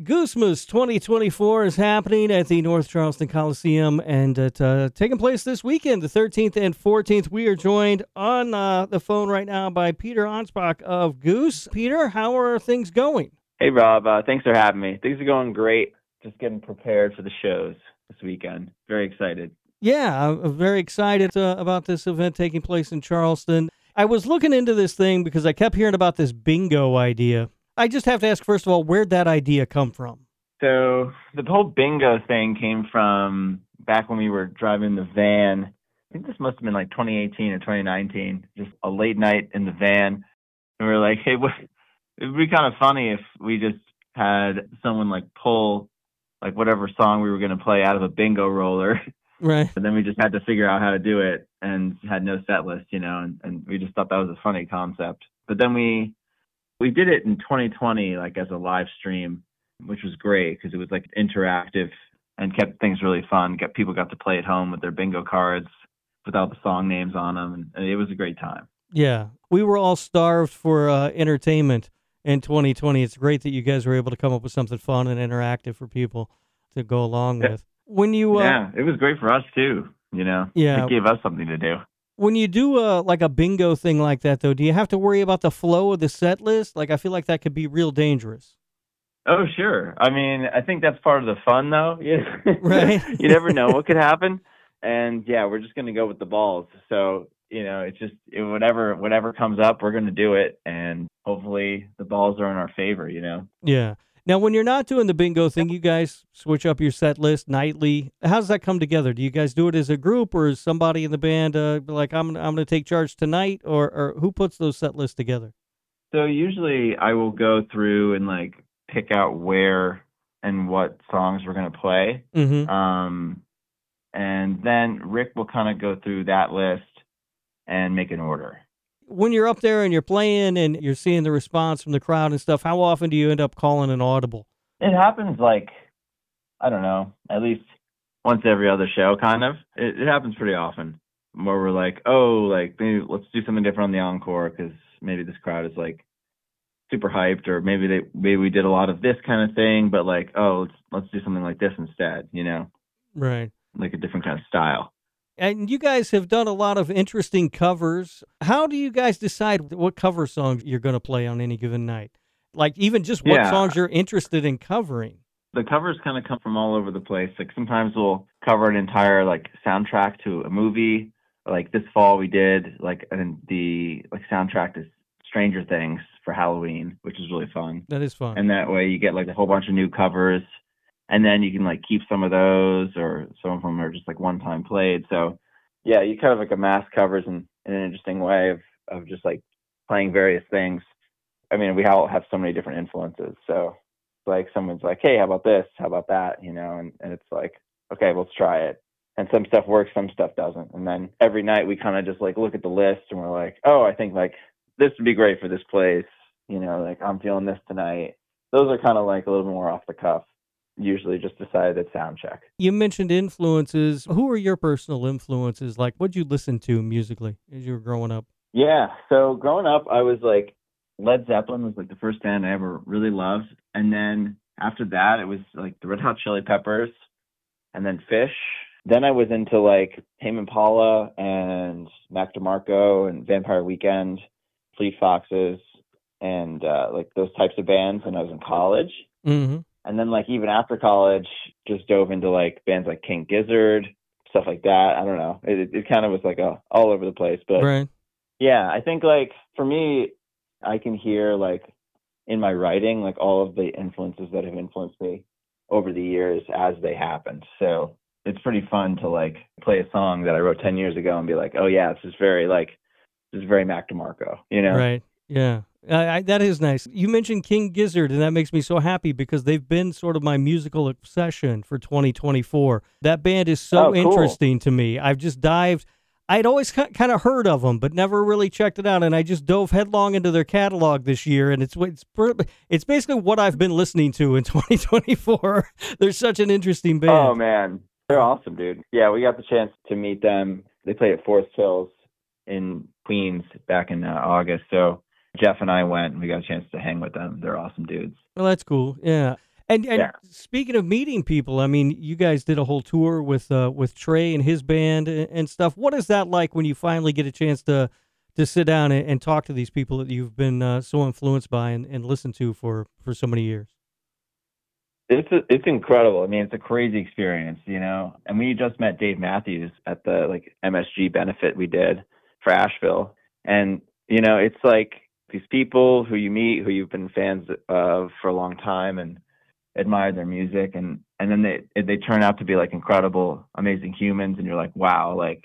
Goosemas 2024 is happening at the North Charleston Coliseum, and it's taking place this weekend, the 13th and 14th. We are joined on the phone right now by Peter Anspach of Goose. Peter, how are things going? Hey, Rob. Thanks for having me. Things are going great. Just getting prepared for the shows this weekend. Very excited. Yeah, I'm very excited about this event taking place in Charleston. I was looking into this thing because I kept hearing about this bingo idea. I just have to ask, first of all, where'd that idea come from? So the whole bingo thing came from back when we were driving the van. I think this must have been like 2018 or 2019, just a late night in the van. And we were like, hey, it'd be kind of funny if we just had someone like pull like whatever song we were going to play out of a bingo roller. Right. And then we just had to figure out how to do it and had no set list, and we just thought that was a funny concept. But then we did it in 2020, like as a live stream, which was great because it was like interactive and kept things really fun. People got to play at home with their bingo cards without the song names on them. And it was a great time. Yeah. We were all starved for entertainment in 2020. It's great that you guys were able to come up with something fun and interactive for people to go along with. When you yeah, it was great for us too. Yeah, it gave us something to do. When you do like a bingo thing like that, though, do you have to worry about the flow of the set list? Like, I feel like that could be real dangerous. Oh, sure. I mean, I think that's part of the fun, though. Right. You never know what could happen. And yeah, we're just going to go with the balls. So, it's just whatever comes up, we're going to do it. And hopefully the balls are in our favor, Yeah. Now, when you're not doing the bingo thing, you guys switch up your set list nightly. How does that come together? Do you guys do it as a group, or is somebody in the band like, I'm going to take charge tonight, or who puts those set lists together? So usually I will go through and like pick out where and what songs we're going to play. Mm-hmm. And then Rick will kind of go through that list and make an order. When you're up there and you're playing and you're seeing the response from the crowd and stuff, how often do you end up calling an audible? It happens like, I don't know, at least once every other show, kind of. It happens pretty often where we're like, oh, like maybe let's do something different on the encore because maybe this crowd is like super hyped, or maybe we did a lot of this kind of thing, but like, oh, let's do something like this instead, Right. Like a different kind of style. And you guys have done a lot of interesting covers. How do you guys decide what cover songs you're going to play on any given night? Like even just what songs you're interested in covering? The covers kind of come from all over the place. Like sometimes we'll cover an entire like soundtrack to a movie. Like this fall we did like the soundtrack to Stranger Things for Halloween, which is really fun. That is fun. And that way you get like a whole bunch of new covers. And then you can like keep some of those, or some of them are just like one time played. So yeah, you kind of like amass covers in an interesting way of just like playing various things. I mean, we all have so many different influences. So like someone's like, hey, how about this? How about that? And it's like, okay, let's try it. And some stuff works, some stuff doesn't. And then every night we kind of just like look at the list and we're like, oh, I think like this would be great for this place. Like I'm feeling this tonight. Those are kind of like a little more off the cuff. Usually just decided at sound check. You mentioned influences. Who are your personal influences? Like, what'd you listen to musically as you were growing up? Yeah, so growing up, I was like, Led Zeppelin was like the first band I ever really loved. And then after that, it was like the Red Hot Chili Peppers and then Fish. Then I was into like Tame Impala and Mac DeMarco and Vampire Weekend, Fleet Foxes, and like those types of bands when I was in college. Mm-hmm. And then, like, even after college, just dove into, like, bands like King Gizzard, stuff like that. I don't know. It kind of was, like, all over the place. But, right. Yeah, I think, like, for me, I can hear, like, in my writing, like, all of the influences that have influenced me over the years as they happened. So it's pretty fun to, like, play a song that I wrote 10 years ago and be like, oh, yeah, this is very Mac DeMarco, Right, yeah. That is nice. You mentioned King Gizzard, and that makes me so happy because they've been sort of my musical obsession for 2024. That band is so interesting to me. I've just dived. I'd always kind of heard of them, but never really checked it out, and I just dove headlong into their catalog this year, and it's basically what I've been listening to in 2024. They're such an interesting band. Oh, man. They're awesome, dude. Yeah, we got the chance to meet them. They played at Forest Hills in Queens back in August, so Jeff and I went, and we got a chance to hang with them. They're awesome dudes. Well, that's cool. Yeah. And yeah. speaking of meeting people, I mean, you guys did a whole tour with Trey and his band and stuff. What is that like when you finally get a chance to sit down and talk to these people that you've been so influenced by and listened to for so many years? It's incredible. I mean, it's a crazy experience, you know. And we just met Dave Matthews at the like MSG benefit we did for Asheville, and you know, it's like these people who you meet who you've been fans of for a long time and admire their music, and then they turn out to be like incredible, amazing humans, and you're like, wow, like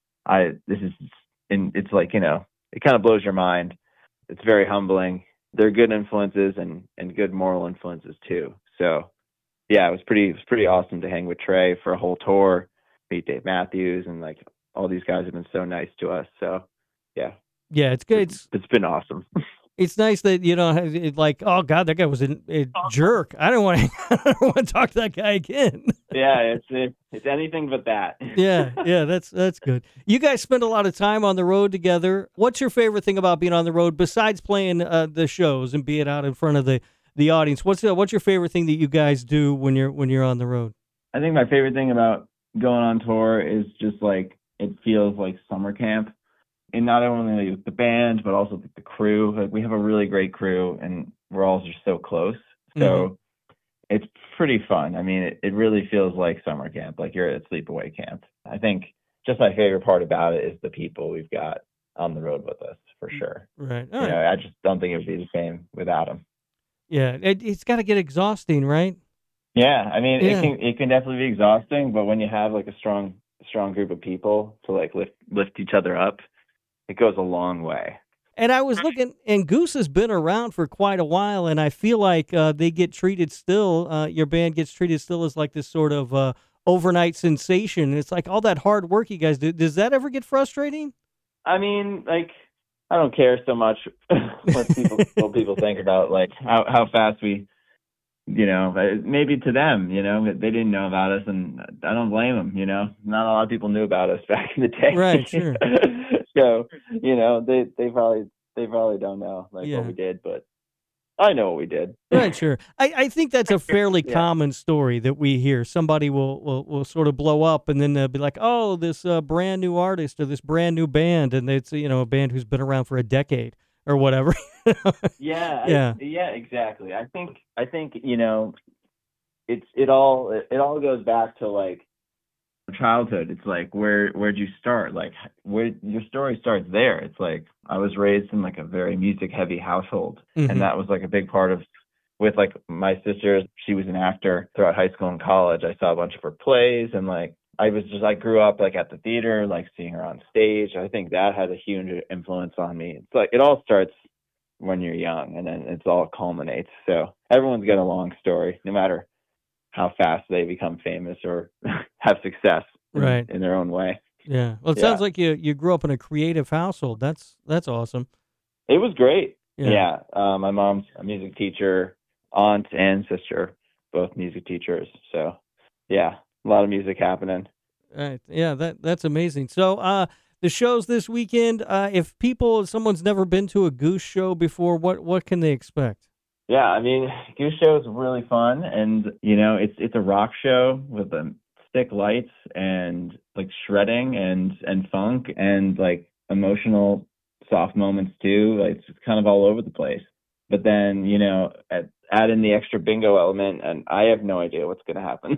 this is, and it's like, you know, it kind of blows your mind. It's very humbling. They're good influences and good moral influences too. So yeah, it was pretty awesome to hang with Trey for a whole tour, meet Dave Matthews, and like all these guys have been so nice to us. So yeah, Yeah, it's good. It's been awesome. It's nice that like, oh God, that guy was a jerk. I don't want to. I don't want to talk to that guy again. Yeah, it's anything but that. Yeah, that's good. You guys spend a lot of time on the road together. What's your favorite thing about being on the road besides playing the shows and being out in front of the audience? What's your favorite thing that you guys do when you're on the road? I think my favorite thing about going on tour is just like it feels like summer camp. And not only with the band, but also with the crew. Like we have a really great crew, and we're all just so close. So it's pretty fun. I mean, it really feels like summer camp, like you're at sleepaway camp. I think just my favorite part about it is the people we've got on the road with us, for sure. Right. You know, I just don't think it would be the same without them. Yeah, it's got to get exhausting, right? Yeah, I mean, it can definitely be exhausting, but when you have like a strong group of people to like lift each other up, it goes a long way. And I was looking, and Goose has been around for quite a while, and I feel like they get treated still. Your band gets treated still as like this sort of overnight sensation. And it's like all that hard work you guys do. Does that ever get frustrating? I mean, like, I don't care so much what people think about like how fast we, you know, maybe to them, you know, they didn't know about us, and I don't blame them. You know, not a lot of people knew about us back in the day. Right, sure. So, you know, they probably don't know like what we did, but I know what we did. Right, sure. I think that's a fairly common story that we hear. Somebody will sort of blow up, and then they'll be like, "Oh, this brand new artist or this brand new band," and it's a band who's been around for a decade or whatever. Yeah, exactly. I think you know, it all goes back to like childhood. It's like where'd you start? Like where your story starts there. It's like I was raised in like a very music heavy household, and that was like a big part of with like my sister. She was an actor throughout high school and college. I saw a bunch of her plays, and like I grew up like at the theater, like seeing her on stage. I think that had a huge influence on me. It's like it all starts when you're young, and then it's all culminates. So everyone's got a long story, no matter how fast they become famous or have success in their own way. Yeah. Well, it sounds like you grew up in a creative household. That's awesome. It was great. Yeah. My mom's a music teacher, aunt and sister, both music teachers. So yeah, a lot of music happening. Right. Yeah, that's amazing. So the shows this weekend, if someone's never been to a Goose show before, what can they expect? Yeah, I mean, Goose Show is really fun, and you know, it's a rock show with stick lights and like shredding and funk and like emotional soft moments too. Like it's kind of all over the place. But then, you know, add in the extra bingo element, and I have no idea what's going to happen.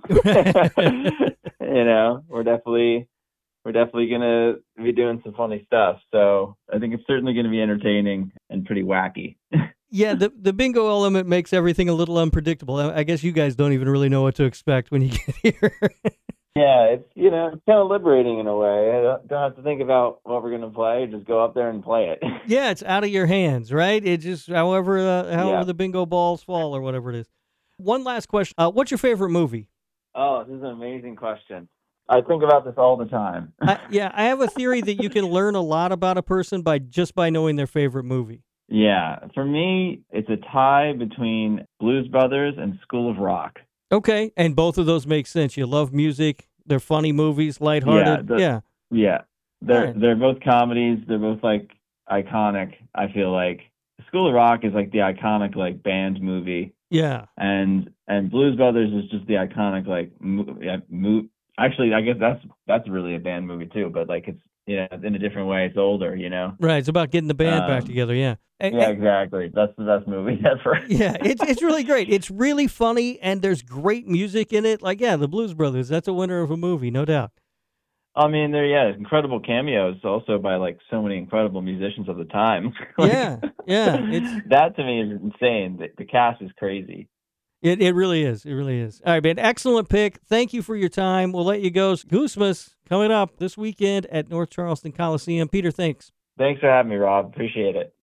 You know, we're definitely gonna be doing some funny stuff. So I think it's certainly going to be entertaining and pretty wacky. Yeah, the bingo element makes everything a little unpredictable. I guess you guys don't even really know what to expect when you get here. Yeah, it's it's kind of liberating in a way. I don't have to think about what we're gonna play. Just go up there and play it. Yeah, it's out of your hands, right? It just however the bingo balls fall or whatever it is. One last question: what's your favorite movie? Oh, this is an amazing question. I think about this all the time. I have a theory that you can learn a lot about a person by knowing their favorite movie. Yeah, for me, it's a tie between Blues Brothers and School of Rock. Okay, and both of those make sense. You love music. They're funny movies, lighthearted. Yeah. They're both comedies. They're both like iconic. I feel like School of Rock is like the iconic like band movie Yeah. And Blues Brothers is just the iconic like actually I guess that's really a band movie too, but like it's in a different way. It's older, Right. It's about getting the band back together. Yeah. Yeah, exactly. That's the best movie ever. Yeah, it's really great. It's really funny, and there's great music in it. Like, yeah, the Blues Brothers. That's a winner of a movie, no doubt. I mean, incredible cameos also by like so many incredible musicians of the time. Yeah. That to me is insane. The cast is crazy. It really is. It really is. All right, man. Excellent pick. Thank you for your time. We'll let you go. Goosemas coming up this weekend at North Charleston Coliseum. Peter, thanks. Thanks for having me, Rob. Appreciate it.